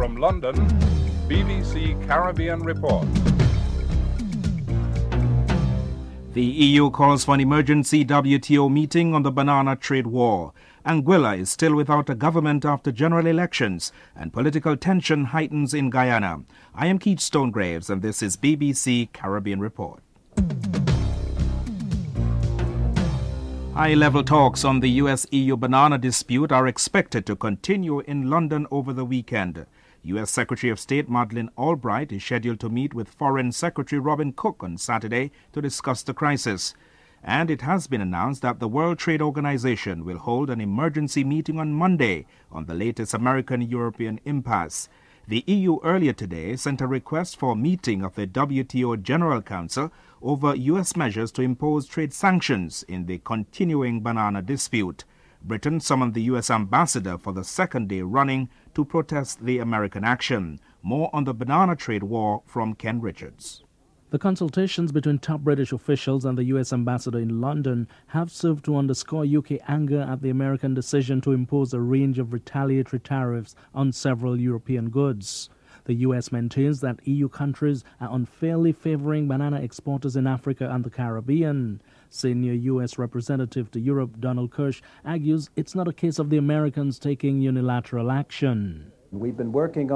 From London, BBC Caribbean Report. The EU calls for an emergency WTO meeting on the banana trade war. Anguilla is still without a government after general elections, and political tension heightens in Guyana. I am Keith Stonegraves, and this is BBC Caribbean Report. High-level talks on the US-EU banana dispute are expected to continue in London over the weekend. U.S. Secretary of State Madeleine Albright is scheduled to meet with Foreign Secretary Robin Cook on Saturday to discuss the crisis. And it has been announced that the World Trade Organization will hold an emergency meeting on Monday on the latest American-European impasse. The EU earlier today sent a request for a meeting of the WTO General Council over U.S. measures to impose trade sanctions in the continuing banana dispute. Britain summoned the U.S. ambassador for the second day running to protest the American action. More on the banana trade war from Ken Richards. The consultations between top British officials and the U.S. ambassador in London have served to underscore UK anger at the American decision to impose a range of retaliatory tariffs on several European goods. The U.S. maintains that EU countries are unfairly favoring banana exporters in Africa and the Caribbean. Senior U.S. Representative to Europe Donald Kirsch argues it's not a case of the Americans taking unilateral action. We've been working